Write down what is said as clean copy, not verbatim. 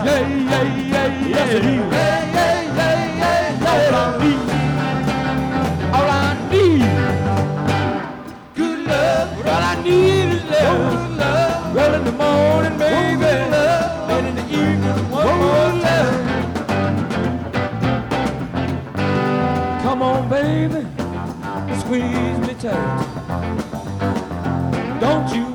Yeah, yeah, yeah, yes it is. Yeah, yeah, yeah, yeah, yeah. All I need, good love. All I need is love. Good love. Well, in the morning, baby, and in the evening, one more love. Come on, baby, squeeze me tight. Don't you